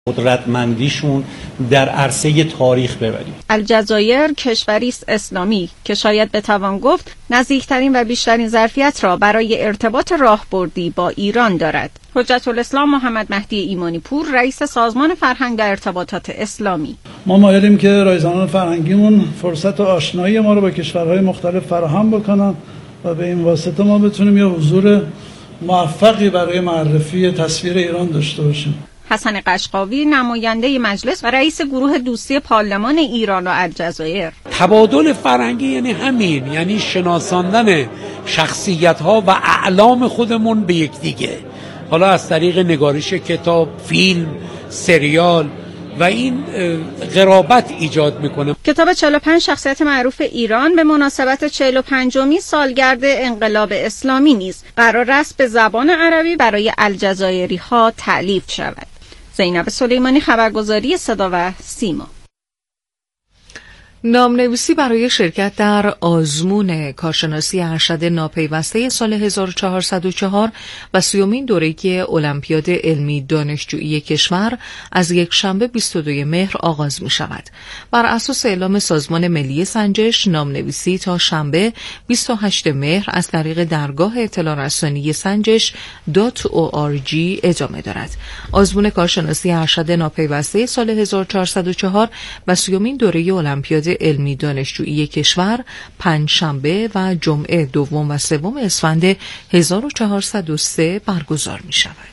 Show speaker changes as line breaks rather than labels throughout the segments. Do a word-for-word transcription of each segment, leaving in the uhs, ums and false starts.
قدرتمندیشون در عرصه تاریخ ببریم.
الجزایر کشوری است اسلامی که شاید بتوان گفت نزدیکترین و بیشترین ظرفیت را برای ارتباط راهبردی با ایران دارد. حجت الاسلام محمد مهدی ایمانی پور، رئیس سازمان فرهنگ و ارتباطات اسلامی:
ما مایلیم که رایزنان فرهنگیمون فرصت و آشنایی ما رو با کشورهای مختلف فراهم بکنن و به این واسطه ما بتونیم یه حضور موفقی برای معرفی تصویر ایران داشته باشیم.
حسن قشقاوی، نماینده مجلس و رئیس گروه دوستی پارلمان ایران و الجزایر:
تبادل فرهنگی یعنی همین، یعنی شناساندن شخصیت‌ها و اعلام خودمون به یکدیگه، حالا از طریق نگارش کتاب، فیلم، سریال و این قرابت ایجاد میکنه.
کتاب چهل و پنج شخصیت معروف ایران به مناسبت چهل و پنجمین سالگرد انقلاب اسلامی نیز قرار است به زبان عربی برای الجزایری ها تألیف شود. زینب سلیمانی، خبرگزاری صدا و سیما.
نامنویسی برای شرکت در آزمون کارشناسی ارشد ناپیوسته سال هزار و چهارصد و چهار و سیومین دوره المپیاد علمی دانشجویی کشور از یک شنبه بیست و دوم مهر آغاز می شود. بر اساس اعلام سازمان ملی سنجش، نامنویسی تا شنبه بیست و هشتم مهر از طریق درگاه اطلاع رسانی سنجش دات او آر جی ادامه دارد. آزمون کارشناسی ارشد ناپیوسته سال هزار و چهارصد و چهار و سیومین دوره المپیاد علمی دانشجویی کشور پنج شنبه و جمعه دوم و سوم اسفند هزار و چهارصد و سه برگزار می شود.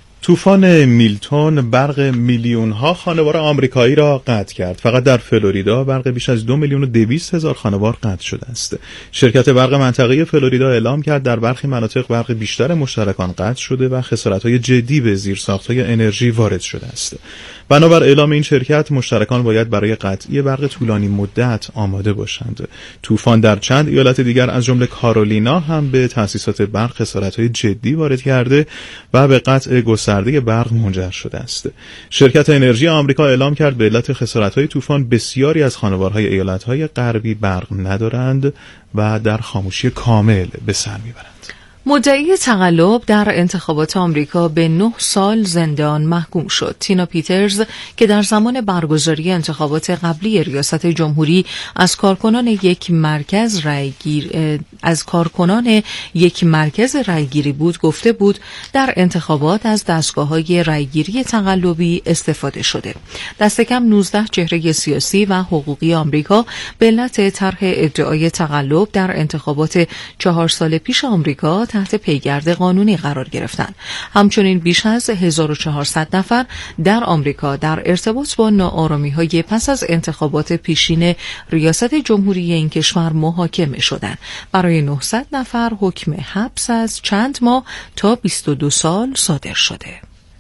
طوفان میلتون برق میلیون‌ها خانوار آمریکایی را قطع کرد. فقط در فلوریدا برق بیش از دو میلیون و دویست هزار خانوار قطع شده است. شرکت برق منطقه فلوریدا اعلام کرد در برخی مناطق برق بیشتر مشترکان قطع شده و خسارت‌های جدی به زیرساخت‌های انرژی وارد شده است. بنابر اعلام این شرکت، مشترکان باید برای قطعی برق طولانی مدت آماده باشند. طوفان در چند ایالت دیگر از جمله کارولینا هم به تأسیسات برق خسارت‌های جدی وارد کرده و به قطع گسترده برق منجر شده است. شرکت انرژی آمریکا اعلام کرد به علت خسارت‌های طوفان بسیاری از خانوارهای ایالت‌های غربی برق ندارند و در خاموشی کامل به سر میبرند.
مدعی تقلب در انتخابات آمریکا به نه سال زندان محکوم شد. تینا پیترز که در زمان برگزاری انتخابات قبلی ریاست جمهوری از کارکنان یک مرکز رایگیر از کارکنان یک مرکز رایگیری بود، گفته بود در انتخابات از دستگاه‌های رایگیری تقلبی استفاده شده. دست کم نوزده چهره سیاسی و حقوقی آمریکا به علت طرح ادعای تقلب در انتخابات چهار سال پیش آمریکا تحت پیگرد قانونی قرار گرفتند. همچنین بیش از هزار و چهارصد نفر در آمریکا در ارتباط با ناآرامی‌های پس از انتخابات پیشین ریاست جمهوری این کشور محاکمه شدند. برای نهصد نفر حکم حبس از چند ماه تا بیست و دو سال صادر شده.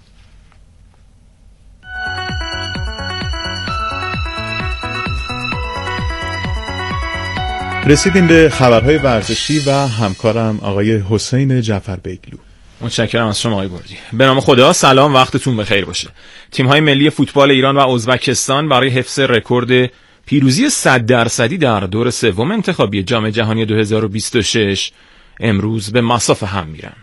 رسیدیم به خبرهای ورزشی و همکارم آقای حسین جعفر بیگلو.
متشکرم از شما آقای بردی. به نام خدا، سلام، وقتتون بخیر باشه. تیم‌های ملی فوتبال ایران و ازبکستان برای حفظ رکورد پیروزی صد درصدی در دور سوم انتخابی جام جهانی دو هزار و بیست و شش امروز به مصاف هم میرن.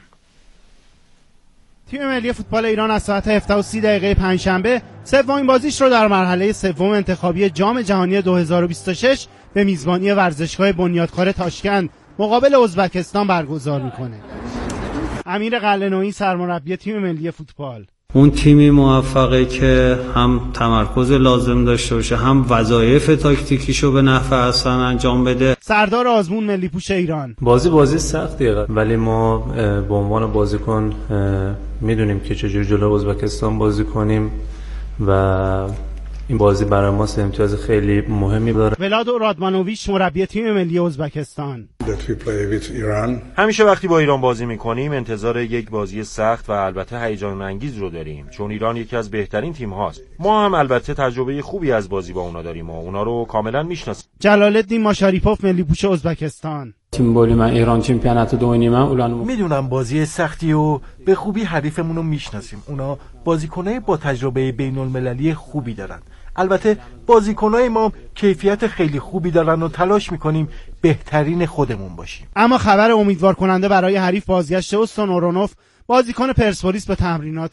تیم ملی فوتبال ایران از ساعت هفده و سی دقیقه پنجشنبه سومین بازیش رو در مرحله سوم انتخابی جام جهانی دو هزار و بیست و شش به میزبانی ورزشگاه بنیادکار تاشکند مقابل ازبکستان برگزار میکنه. امیر قلعه‌نویی سرمربی تیم ملی فوتبال:
اون تیمی موفقه که هم تمرکز لازم داشته باشه، هم وظایف تاکتیکیشو به نحو احسن انجام بده.
سردار آزمون ملی پوش ایران:
بازی بازی سختیه ولی ما به عنوان بازیکن میدونیم که چجور جلو ازبکستان بازی کنیم و این بازی برای ما امتیاز خیلی مهمی داره.
ولادو رادمانوویچ مربی تیم ملی ازبکستان:
همیشه وقتی با ایران بازی میکنیم انتظار یک بازی سخت و البته هیجان انگیز رو داریم، چون ایران یکی از بهترین تیم هاست. ما هم البته تجربه خوبی از بازی با اونا داریم و اونا رو کاملا میشناسیم.
جلالالدین ماشاریپوف ملی پوش ازبکستان:
تیم بولی من ایران چمپیونات دوینی من اولان
میدونم بازی سختی و به خوبی حریفمون رو میشناسیم. اونا بازیکنای با تجربه بین‌المللی خوبی دارن. البته بازیکنای ما کیفیت خیلی خوبی دارن و تلاش میکنیم بهترین خودمون باشیم.
اما خبر امیدوار کننده برای حریف بازگشت استون اورونوف بازیکن پرسپولیس به تمرینات.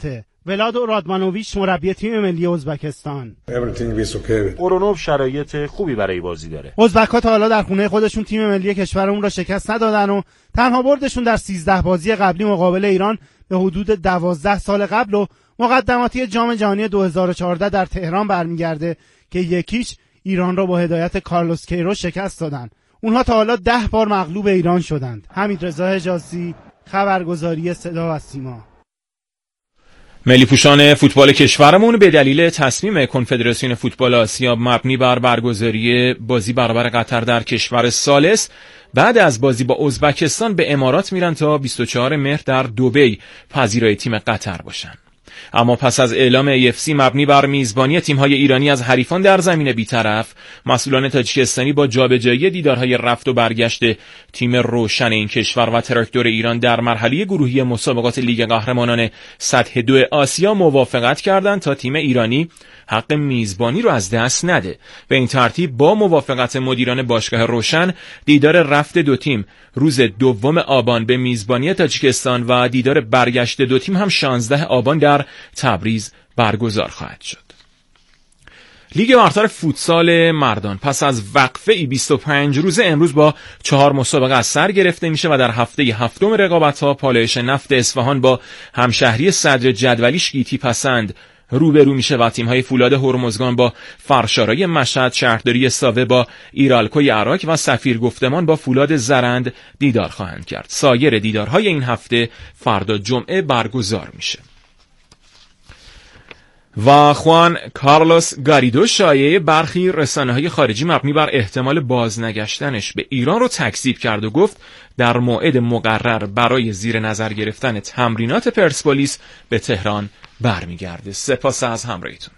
ولادو رادمانوویچ مربی تیم ملی ازبکستان.
اورونوف شرایط خوبی برای بازی داره.
ازبک‌ها تا حالا در خونه خودشون تیم ملی کشورمون را شکست ندادن و تنها بردشون در سیزده بازی قبلی مقابل ایران به حدود دوازده سال قبل و مقدماتی جام جهانی دو هزار و چهارده در تهران برمیگرده که یکیش ایران را با هدایت کارلوس کیروش شکست دادن. اونها تا حالا ده بار مغلوب ایران شدند. حمیدرضا حجازی، خبرگزاری صدا و سیما.
ملی پوشان فوتبال کشورمون به دلیل تصمیم کنفدراسیون فوتبال آسیا مبنی بر برگزاری بازی برابر قطر در کشور ثالث بعد از بازی با ازبکستان به امارات میرن تا بیست و چهارم مهر در دبی پذیرای تیم قطر باشن. اما پس از اعلام ای اف سی مبنی بر میزبانی تیم‌های ایرانی از حریفان در زمین بی‌طرف، مسئولان تاجیکستانی با جابجایی دیدارهای رفت و برگشت تیم روشن این کشور و تراکتور ایران در مرحله گروهی مسابقات لیگ قهرمانان سطح دو آسیا موافقت کردند تا تیم ایرانی حق میزبانی رو از دست نده. به این ترتیب با موافقت مدیران باشگاه روشن، دیدار رفت دو تیم روز دوم آبان به میزبانی تاجیکستان و دیدار برگشت دو تیم هم شانزده آبان در تبریز برگزار خواهد شد. لیگ برتر فوتسال مردان پس از وقفه ای بیست و پنج روزه امروز با چهار مسابقه از سر گرفته میشه و در هفته هفتم رقابت‌ها پالایش نفت اصفهان با همشهری صدر جدولیش گیتی پسند روبرو میشه و تیم‌های فولاد هرمزگان با فرشارای مشهد، شهرداری ساوه با ایرالکوی عراق و سفیر گفتمان با فولاد زرند دیدار خواهند کرد. سایر دیدارهای این هفته فردا جمعه برگزار میشه. و خوان کارلوس گاریدو شایعه برخی رسانه‌های خارجی مبنی بر احتمال بازنگشتنش به ایران رو تکذیب کرد و گفت در موعد مقرر برای زیر نظر گرفتن تمرینات پرسپولیس به تهران برمیگرده. سپاس از همراهیتون.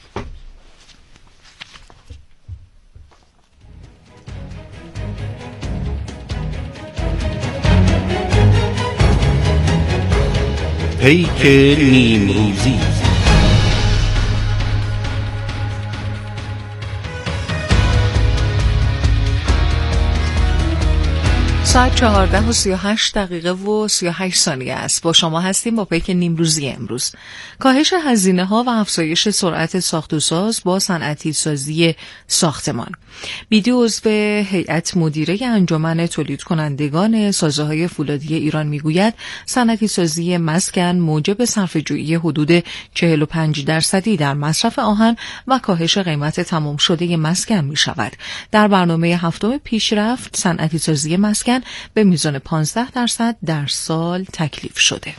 پیک نیمروزی.
ساعت چهارده و سی و هشت دقیقه و سی و هشت ثانیه است. با شما هستیم با پیک نیمروزی امروز. کاهش هزینه ها و افزایش سرعت ساخت و ساز با صنعتی سازی ساختمان. بیدی عضو هیئت مدیره انجمن تولید کنندگان سازه‌های فولادی ایران میگوید صنعتی سازی مسکن موجب صرفه‌جویی حدود چهل و پنج درصدی در مصرف آهن و کاهش قیمت تمام شده مسکن می شود. در برنامه هفتم پیشرفت صنعتی سازی مسکن به میزان پانزده درصد در سال تکلیف شده.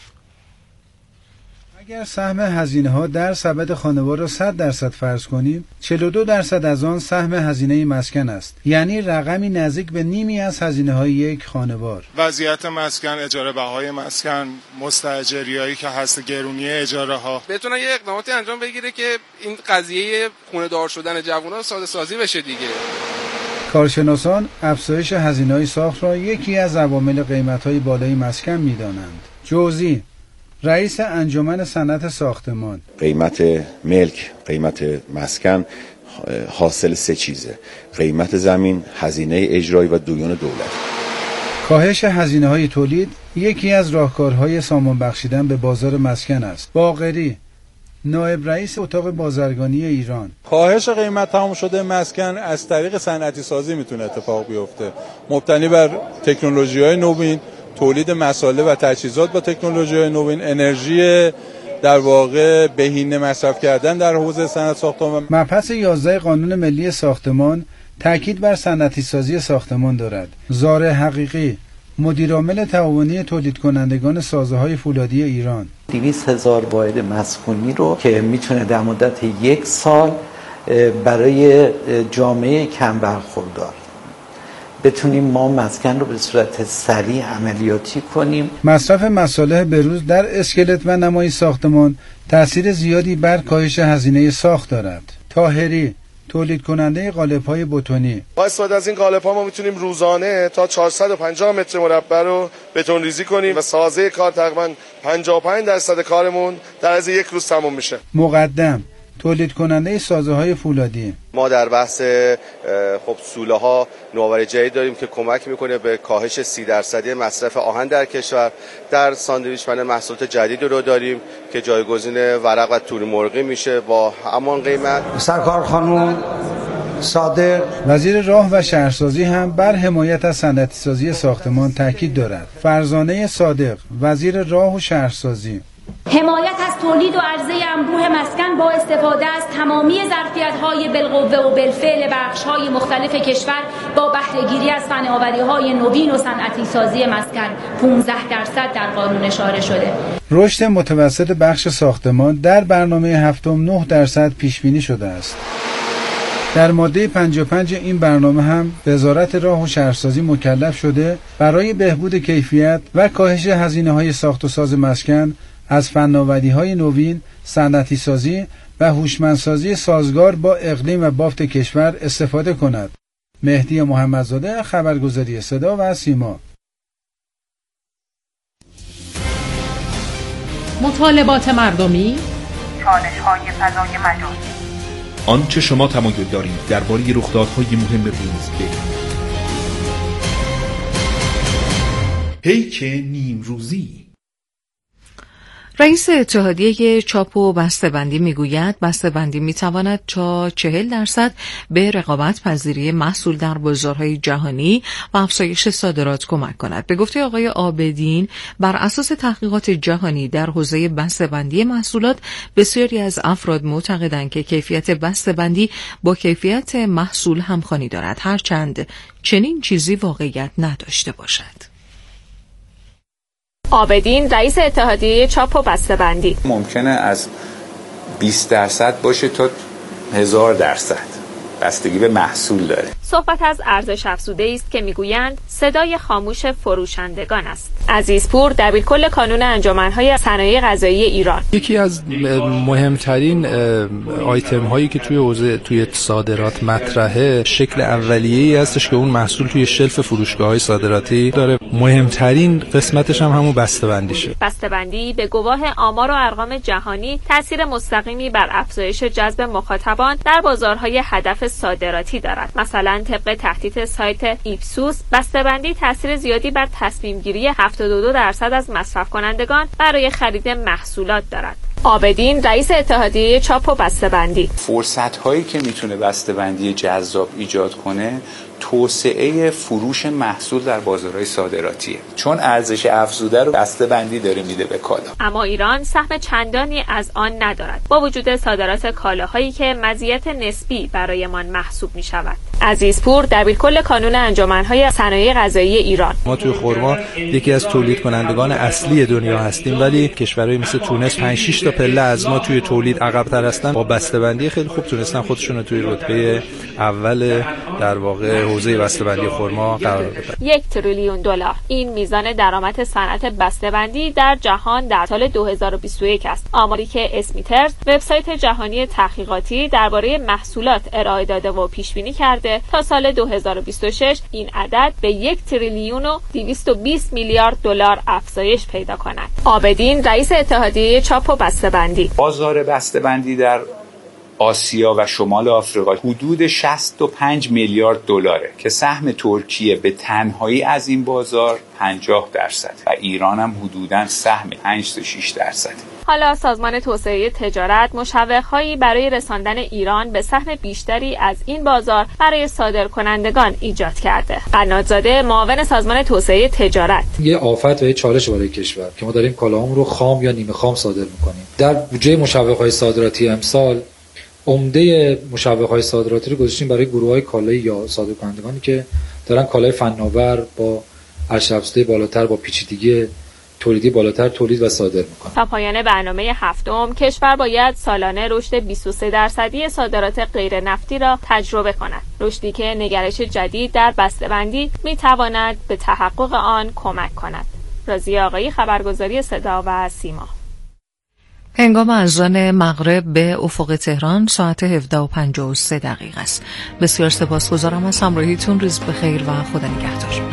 اگر سهم هزینه ها در سبد خانوار را صد درصد فرض کنیم، چهل و دو درصد از آن سهم هزینه مسکن است، یعنی رقمی نزدیک به نیمی از هزینه های یک خانوار.
وضعیت مسکن، اجاره بهای مسکن، مستاجریایی که هست، گرونی اجاره ها، بتونه یه اقداماتی انجام بگیره که این قضیه خونه دار شدن جوونا ساده سازی بشه دیگه.
کارشناسان افزایش هزینه‌های ساخت را یکی از عوامل قیمت‌های بالای مسکن می‌دانند. جوزی، رئیس انجمن صنعت ساختمان:
قیمت ملک، قیمت مسکن حاصل سه چیزه: قیمت زمین، هزینه اجرایی و دیون دولت.
کاهش هزینه‌های تولید یکی از راهکارهای سامان بخشیدن به بازار مسکن است. باقری، نایب رئیس اتاق بازرگانی ایران:
کاهش قیمت تمام شده مسکن از طریق صنعتی سازی میتونه اتفاق بیفته، مبتنی بر تکنولوژی‌های نوین، تولید مساله و تجهیزات با تکنولوژی‌های نوین، انرژی در واقع بهینه مصرف کردن در حوزه صنعت ساختمان.
مبحث یازده قانون ملی ساختمان تاکید بر صنعتی سازی ساختمان دارد. زاره حقیقی، مدیرعامل تعاونی تولید کنندگان سازه‌های فولادی ایران:
دویست هزار واحد مسکونی رو که میتونه در مدت یک سال برای جامعه کم برخوردار بتونیم ما مسکن رو به صورت سریع عملیاتی کنیم.
مصرف مصالح بروز در اسکلت و نمای ساختمان تأثیر زیادی بر کاهش هزینه ساخت دارد. طاهری، تولید کننده قالب‌های بتونی:
با استفاده از این قالب‌ها ما میتونیم روزانه تا چهارصد و پنجاه متر مربع رو بتون ریزی کنیم و سازه کار تقریباً پنجاه و پنج درصد کارمون در از یک روز تموم میشه.
مقدم، تولید کننده سازه‌های فولادی.
ما در بحث خب سوله ها نوآوری جدید داریم که کمک میکنه به کاهش سی درصدی مصرف آهن در کشور. در ساندویچ من محصولات جدید رو داریم که جایگزین ورق و تور مرغی میشه با همان قیمت.
سرکار خانم صادق وزیر راه و شهرسازی هم بر حمایت از صنعتی سازی ساختمان تاکید دارد. فرزانه صادق وزیر راه و شهرسازی:
حمایت از تولید و عرضه انبوه مسکن با استفاده از تمامی ظرفیت‌های بالقوه و بالفعل بخش‌های مختلف کشور با بهره‌گیری از فناوری‌های نوین و صنعتی سازی مسکن پانزده درصد در قانون اشاره شده.
رشد متوسط بخش ساختمان در برنامه هفتم نه درصد پیش بینی شده است. در ماده پنجاه و پنج این برنامه هم وزارت راه و شهرسازی مکلف شده برای بهبود کیفیت و کاهش هزینه‌های ساخت و ساز مسکن از فناوری‌های نوین، صنعتی سازی و هوشمندسازی سازگار با اقلیم و بافت کشور استفاده کند. مهدی محمدزاده، خبرگزاری صدا و سیما.
مطالبات مردمی،
چالش‌های فضای مجازی،
آنچه شما تمایل دارید درباره رخدادهای مهم روز بگویید. پیک نیمروزی.
رئیس اتحادیه چاپ و بسته‌بندی میگوید بسته‌بندی میتواند تا چهل درصد به رقابت پذیری محصول در بازارهای جهانی و افزایش صادرات کمک کند. به گفته آقای عابدین، بر اساس تحقیقات جهانی در حوزه بسته‌بندی محصولات بسیاری از افراد معتقدند که کیفیت بسته‌بندی با کیفیت محصول همخوانی دارد، هرچند چنین چیزی واقعیت نداشته باشد.
عابدین، رئیس اتحادیه چاپ و بسته‌بندی:
ممکنه از بیست درصد باشه تا هزار درصد، بستگی به محصول داره.
صحبت از ارزش افزوده است که میگویند صدای خاموش فروشندگان است. عزیزپور، دبیرکل کانون انجمن‌های صنایع غذایی ایران:
یکی از مهمترین آیتم هایی که توی حوزه توی صادرات مطرحه، شکل اولیه‌ای هستش که اون محصول توی شلف فروشگاه‌های صادراتی داره. مهمترین قسمتش هم همون بسته‌بندیشه.
بسته‌بندی به گواه آمار و ارقام جهانی تاثیر مستقیمی بر افزایش جذب مخاطبان در بازارهای هدف صادراتی دارد. مثلا طبق تحقیق سایت ایپسوس، بسته‌بندی تاثیر زیادی بر تصمیم گیری هفتاد و دو درصد از مصرف کنندگان برای خرید محصولات دارد. عابدین، رئیس اتحادیه چاپ و بسته‌بندی:
فرصت هایی که میتونه بسته‌بندی جذاب ایجاد کنه توسعه فروش محصول در بازارهای صادراتیه، چون ارزش افزوده رو بسته‌بندی داره میده به کالا.
اما ایران سهم چندانی از آن ندارد، با وجود صادرات کالاهایی که مزیت نسبی برایمان محسوب میشود. عزیزپور، دبیرکل کانون انجمن‌های صنایع غذایی ایران:
ما توی خرما یکی از تولید کنندگان اصلی دنیا هستیم، ولی کشورهای مثل تونس پنج شش تا پله از ما توی تولید عقب‌تر هستن. با بسته‌بندی خیلی خوب تونستن خودشون رو توی رتبه اول در واقع حوزه بسته‌بندی خرما قرار بدن.
یک تریلیون دلار این میزان درآمد صنعت بسته‌بندی در جهان در سال دو هزار و بیست و یک است. آماری که اسمیترز، وبسایت جهانی تحقیقاتی درباره محصولات ارائه داده و پیش بینی کرده تا سال دو هزار و بیست و شش این عدد به یک تریلیون و دویست و بیست میلیارد دلار افزایش پیدا کند. عابدین، رئیس اتحادیه چاپ و بسته‌بندی:
بازار بسته‌بندی در آسیا و شمال آفریقا حدود شصت و پنج میلیارد دلاره که سهم ترکیه به تنهایی از این بازار پنجاه درصد و ایران هم حدوداً سهم پنج تا شش درصد.
حالا سازمان توسعه تجارت مشوق‌هایی برای رساندن ایران به سهم بیشتری از این بازار برای صادرکنندگان ایجاد کرده. قنات‌زاده، معاون سازمان توسعه تجارت:
یه آفت و یه چالش برای کشور که ما داریم کالاهامون رو خام یا نیمه خام صادر می‌کنیم. در بودجه مشوق‌های صادراتی امسال عمده مشوق‌های صادراتی رو گذاشتیم برای گروه‌های کالایی یا صادرکنندگانی که دارن کالای فناور با ارزش افزوده بالاتر با پیچیدگی تولیدی بالاتر تولید و صادر می‌کنن.
تا پایان برنامه هفتم کشور باید سالانه رشد بیست و سه درصدی صادرات غیر نفتی را تجربه کند. رشدی که نگرش جدید در بسته‌بندی می‌تواند به تحقق آن کمک کند. رازی آقایی، خبرگزاری صدا و سیما.
هنگام اذان مغرب به افق تهران ساعت هفده و پنجاه و سه دقیقه است. بسیار سپاسگزارم از همراهیتون. روز بخیر و خدا نگهدار.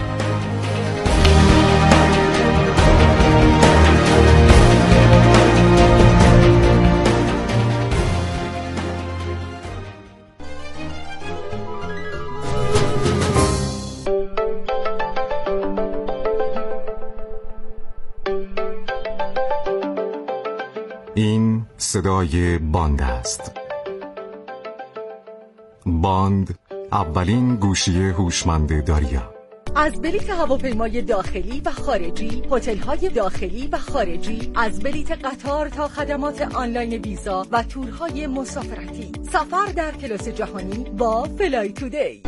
صدای باند است. باند، اولین گوشی هوشمند داریا.
از بلیط هواپیمای داخلی و خارجی، هتل‌های داخلی و خارجی، از بلیط قطار تا خدمات آنلاین ویزا و تورهای مسافرتی. سفر در کلاس جهانی با فلای تودی.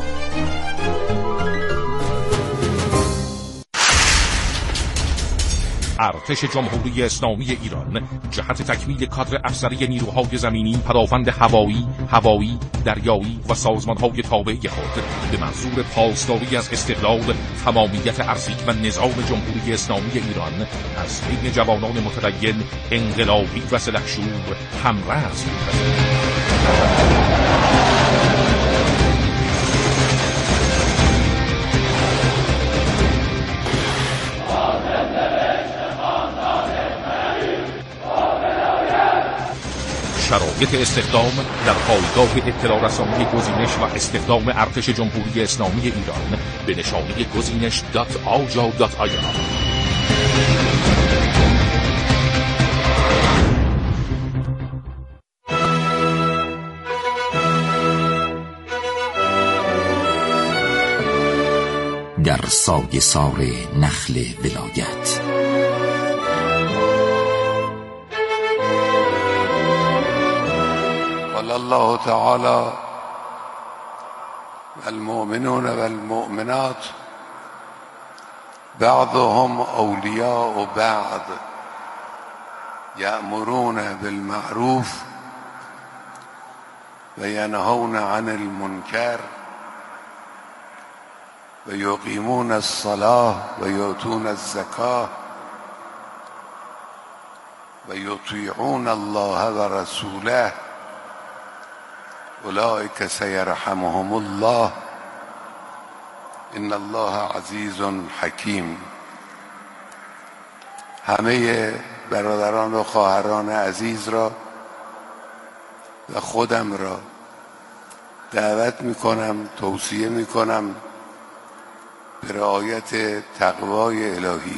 ارتش جمهوری اسلامی ایران جهت تکمیل کادر افسری نیروهای زمینی، پدافند هوایی، هوایی، دریایی و سازمان‌های تابع خود به منظور پاسداری از استقلال، تمامیت ارضی و نظام جمهوری اسلامی ایران از بین جوانان متدین، انقلابی و سلحشور همرأس می‌پذیرد. شرایط استخدام در پایگاه اطلاع رسانی گزینش و استخدام ارتش جمهوری اسلامی ایران به نشانی گزینش دات آجا دات آی آر.
در سایه سار نخل ولایت
الله تعالى والمؤمنون والمؤمنات بعضهم أولياء بعض يأمرون بالمعروف وينهون عن المنكر ويقيمون الصلاة ويؤتون الزكاة ويطيعون الله ورسوله اولئک سیرحمهم الله ان الله عزیز حکیم. همه برادران و خواهران عزیز را و خودم را دعوت میکنم، توصیه میکنم به رعایت تقوای الهی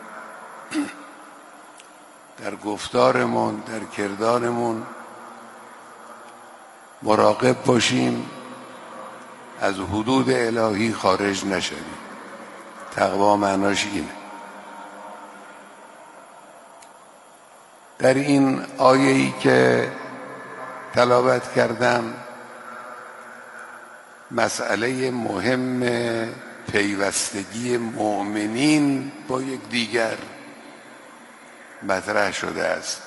در گفتارمون، در کردارمون. مراقب باشیم از حدود الهی خارج نشویم. تقوا معناش اینه. در این آیه‌ای که تلاوت کردم مسئله مهم پیوستگی مؤمنین با یک دیگر مطرح شده است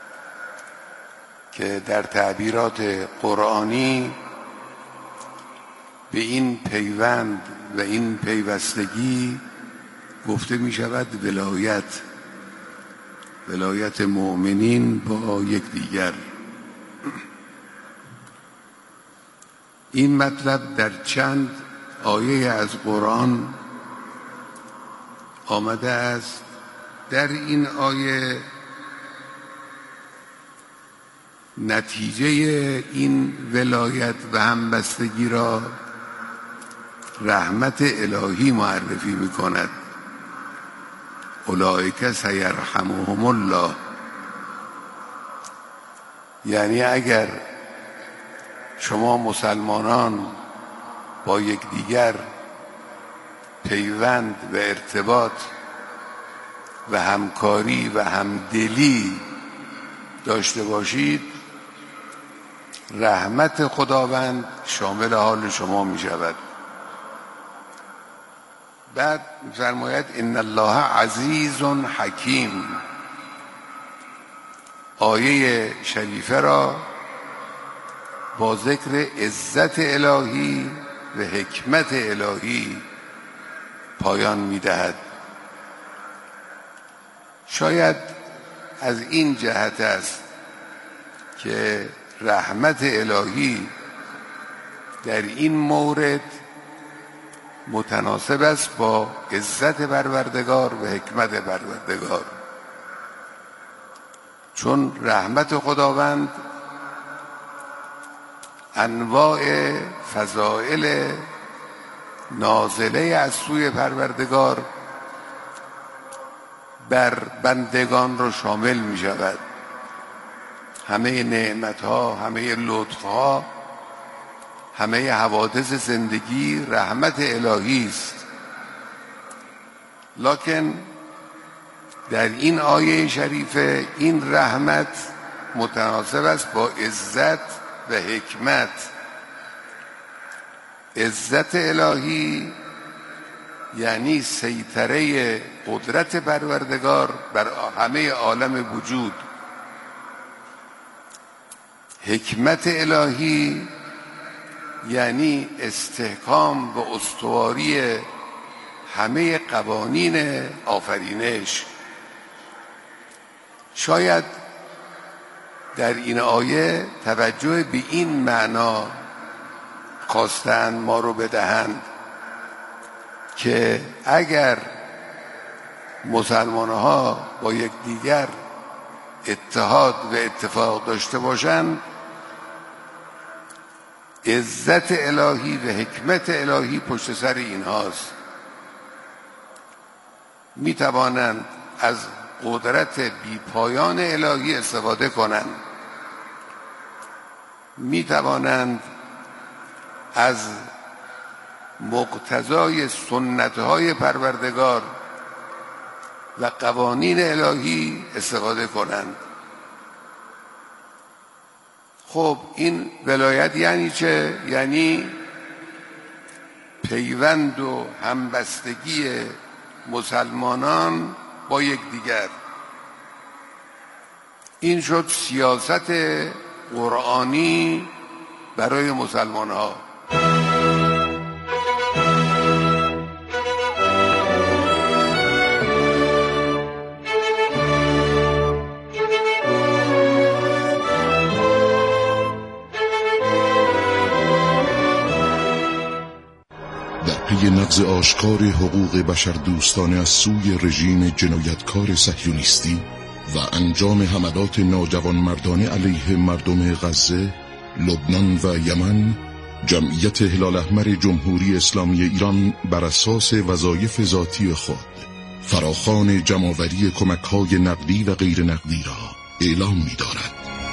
که در تعبیرات قرآنی به این پیوند و این پیوستگی گفته می شود ولایت، ولایت مؤمنین با یکدیگر. این مطلب در چند آیه از قرآن آمده است. در این آیه نتیجه این ولایت و همبستگی را رحمت الهی معرفی می کند. اولئک سیرحمهم الله. یعنی اگر شما مسلمانان با یکدیگر پیوند و ارتباط و همکاری و همدلی داشته باشید، رحمت خداوند شامل حال شما می شود. بعد فرماید ان الله عزیز حکیم. آیه شریفه را با ذکر عزت الهی و حکمت الهی پایان می دهد. شاید از این جهت است که رحمت الهی در این مورد متناسب است با عزت پروردگار و حکمت پروردگار، چون رحمت خداوند انواع فضائل نازله از سوی پروردگار بر بندگان را شامل می شود. همه نعمتها، همه لطفها، همه حوادث زندگی رحمت الهی است. لکن در این آیه شریفه این رحمت متناسب است با عزت و حکمت. عزت الهی یعنی سیطره قدرت پروردگار بر همه عالم وجود. حکمت الهی یعنی استحکام و استواری همه قوانین آفرینش. شاید در این آیه توجه به این معنا خواستند ما رو بدهند که اگر مسلمان ها با یکدیگر اتحاد و اتفاق داشته باشند، عزت الهی و حکمت الهی پشت سر اینهاست. می توانند از قدرت بیپایان الهی استفاده کنند، می توانند از مقتضای سنت‌های پروردگار و قوانین الهی استفاده کنند. خب این ولایت یعنی چه؟ یعنی پیوند و همبستگی مسلمانان با یکدیگر. این شد سیاست قرآنی برای مسلمان ها.
پی نقض آشکار حقوق بشر دوستانه از سوی رژیم جنایتکار صهیونیستی و انجام حملات ناجوانمردانه علیه مردم غزه، لبنان و یمن، جمعیت هلال احمر جمهوری اسلامی ایران بر اساس وظایف ذاتی خود فراخوان جمع‌آوری کمک‌های نقدی و غیر نقدی را اعلام می‌دارد.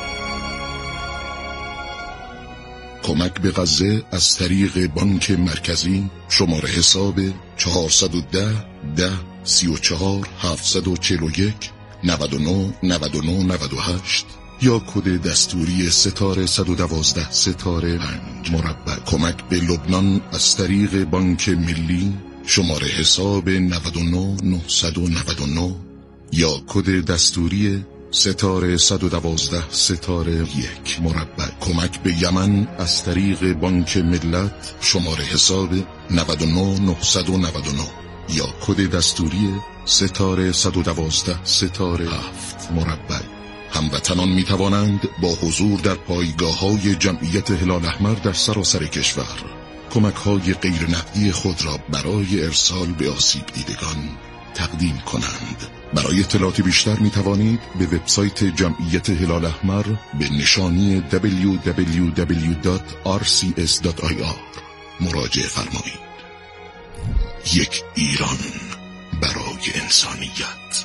کمک به غزه از طریق بانک مرکزی شماره حساب چهارصد و ده ده سی و چهار هفتصد و چهل و یک نود و نه نود و نه نود و هشت یا کد دستوری ستاره صد و دوازده ستاره پنج مربع. کمک به لبنان از طریق بانک ملی شماره حساب نود و نه نهصد و نود و نه یا کد دستوری ستاره صد و دوازده ستاره یک مربع. کمک به یمن از طریق بانک ملت شماره حساب نود و نه نهصد و نود و نه یا کد دستوری ستاره صد و دوازده ستاره هفت مربع. هموطنان می توانند با حضور در پایگاه‌های جمعیت هلال احمر در سراسر کشور کمک‌های غیر نقدی خود را برای ارسال به آسیب دیدگان تقدیم کنند. برای اطلاعات بیشتر می توانید به وبسایت جمعیت هلال احمر به نشانی دبلیو دبلیو دبلیو دات آر سی اس دات آی آر مراجعه فرمایید. یک ایران برای انسانیت.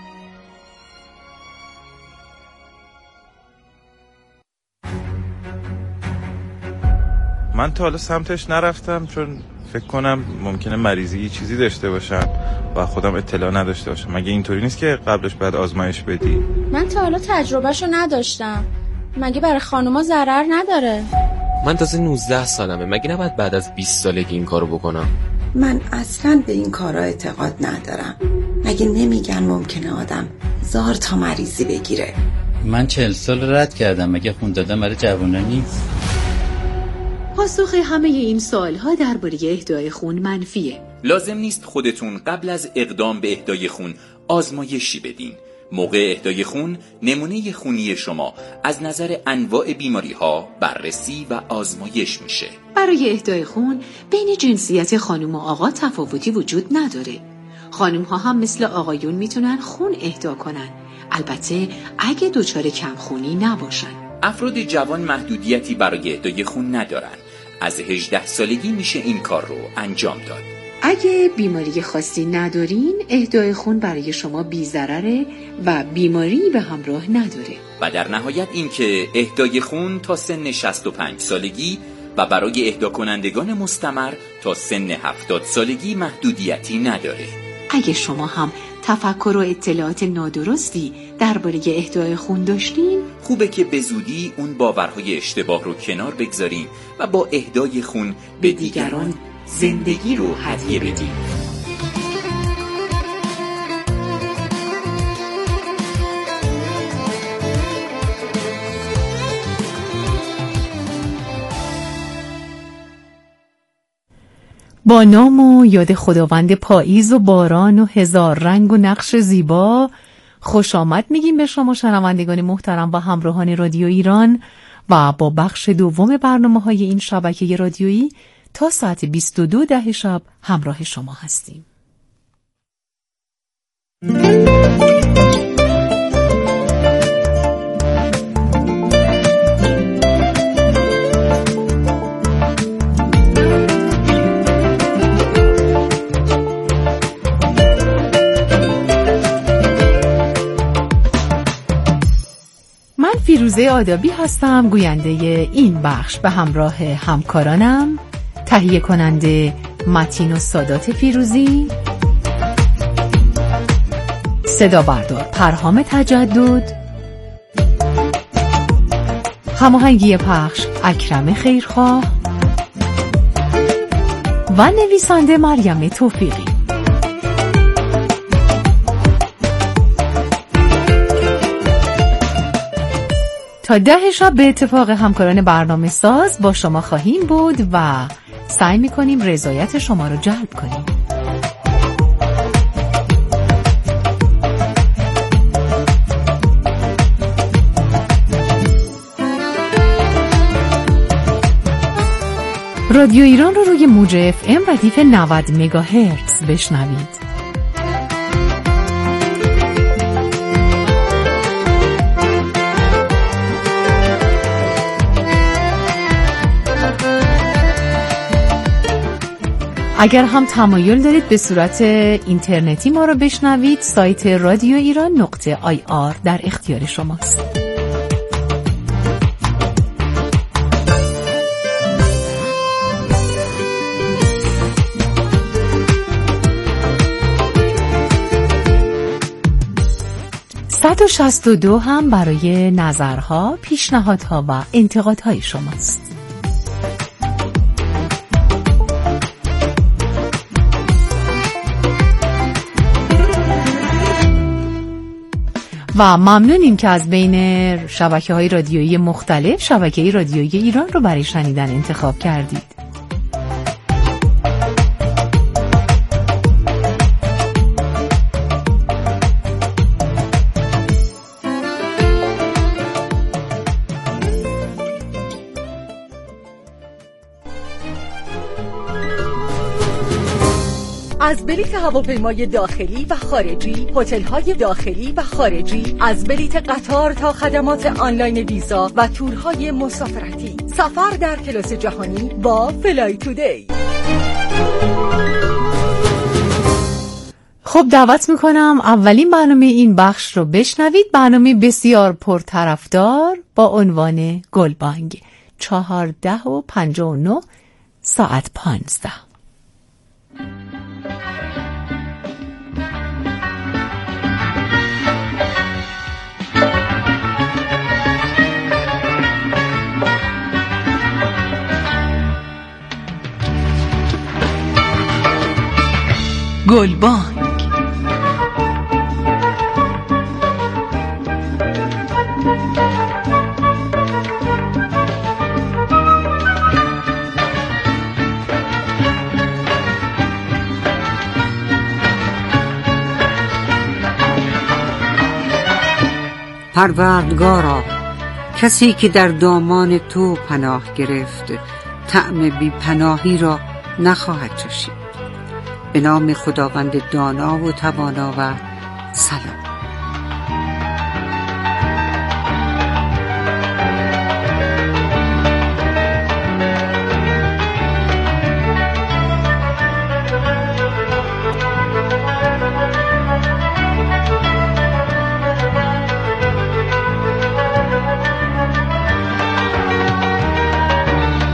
من تا حالا سمتش نرفتم چون فکر کنم ممکنه مریضی یه چیزی داشته باشم و خودم اطلاع نداشته باشم. مگه اینطوری نیست که قبلش بعد آزمایش بدی؟
من تا حالا تجربهشو نداشتم. مگه برای خانوما ضرر نداره؟
من تازه نوزده سالمه. مگه نباید بعد از بیست سالگی این کارو بکنم؟
من اصلا به این کارا اعتقاد ندارم. مگه نمیگن ممکنه آدم هزار تا مریضی بگیره؟
من چهل سال رد کردم. مگه خون دادن برای جوونا نیست؟
پاسخ همه این سوالها درباره اهدای خون منفیه.
لازم نیست خودتون قبل از اقدام به اهدای خون آزمایشی بدین. موقع اهدای خون نمونه خونی شما از نظر انواع بیماری‌ها بررسی و آزمایش میشه.
برای اهدای خون بین جنسیت خانم و آقا تفاوتی وجود نداره. خانم ها هم مثل آقایون میتونن خون اهدا کنن، البته اگه دچار کمخونی نباشن.
افراد جوان محدودیتی برای اهدای خون ندارن. از هجده سالگی میشه این کار رو انجام داد.
اگه بیماری خاصی ندارین، اهدای خون برای شما بی‌ضرره و بیماری به همراه نداره.
و در نهایت اینکه اهدای خون تا سن شصت و پنج سالگی و برای اهدا کنندگان مستمر تا سن هفتاد سالگی محدودیتی نداره.
اگه شما هم تفکر و اطلاعات نادرستی درباره اهدای خون داشتین،
خوبه که به زودی اون باورهای اشتباه رو کنار بگذارین و با اهدای خون به دیگران زندگی رو هدیه بدین.
با نام و یاد خداوند پاییز و باران و هزار رنگ و نقش زیبا، خوش آمد میگیم به شما شنوندگان محترم و همراهان رادیو ایران و با بخش دوم برنامه‌های این شبکه رادیویی تا ساعت بیست و دو ده شب همراه شما هستیم. من فیروزه آدابی هستم، گوینده این بخش به همراه همکارانم، تهیه کننده متین و سادات فیروزی، صدا بردار پرهام تجدد، هماهنگی پخش اکرم خیرخواه و نویسنده مریم توفیقی. تا ده شب به اتفاق همکاران برنامه ساز با شما خواهیم بود و سعی می‌کنیم رضایت شما رو جلب کنیم. رادیو ایران رو روی موج اف ام ردیف نود مگاهرتز بشنوید. اگر هم تمایل دارید به صورت اینترنتی ما رو بشنوید، سایت رادیو ایران نقطه آی آر در اختیار شماست. صد و شصت و دو هم برای نظرها، پیشنهادها و انتقادهای شماست. و ممنونیم که از بین شبکه‌های رادیویی مختلف شبکه رادیویی ایران رو برای شنیدن انتخاب کردید.
از بلیت هواپیمای داخلی و خارجی، هتل‌های داخلی و خارجی، از بلیت قطار تا خدمات آنلاین ویزا و تورهای مسافرتی، سفر در کلاس جهانی با فلای تودی.
خب دعوت میکنم اولین برنامه این بخش رو بشنوید، برنامه بسیار پرطرفدار با عنوان گلبانگ، چهارده و پنجاه و نه ساعت پانزده. گلبانگ.
پروردگارا، کسی که در دامان تو پناه گرفت طعم بی پناهی را نخواهد چشید. به نام خداوند دانا و توانا و سلام.